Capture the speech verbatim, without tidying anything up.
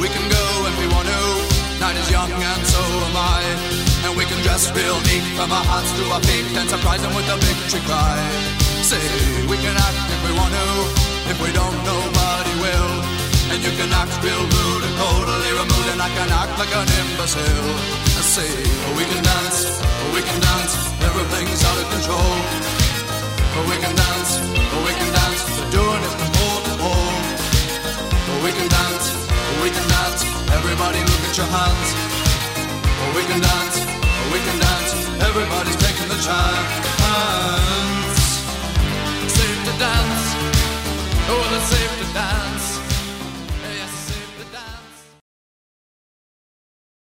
we can go if we want to. Night is young and so am I. And we can dress real neat from our hearts to our feet and surprise them with a victory cry. Say, we can act if we want to. If we don't, nobody will. And you can act real rude and totally removed, and I can act like an imbecile. I say, we can dance, we can dance, everything's out of control. We can dance, we can dance, we're doing it from pole to pole. We can dance, we can dance, everybody look at your hands. We can dance, we can dance, everybody's taking the chance.